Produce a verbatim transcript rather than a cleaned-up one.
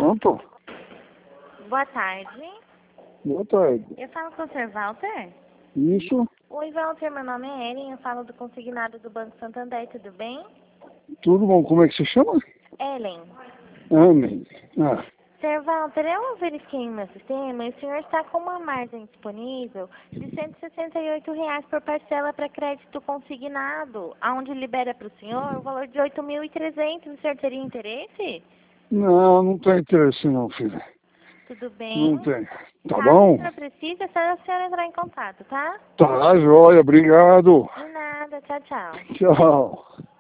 Pronto? Boa tarde. Boa tarde. Eu falo com o senhor Walter? Isso? Oi, Walter, meu nome é Ellen, eu falo do consignado do Banco Santander, tudo bem? Tudo bom? Como é que você chama? Ellen. Amém. Ah, senhor Walter, eu verifiquei no meu sistema e o senhor está com uma margem disponível de cento e sessenta e oito reais por parcela para crédito consignado, onde libera para o senhor o valor de oito mil e trezentos. O senhor teria interesse? não, não tem interesse não, filha. Tudo bem? Não tem. Tá Caso bom? o senhor precise, é só a senhora entrar em contato, tá? Tá, joia. Obrigado. De nada, tchau, tchau. Tchau.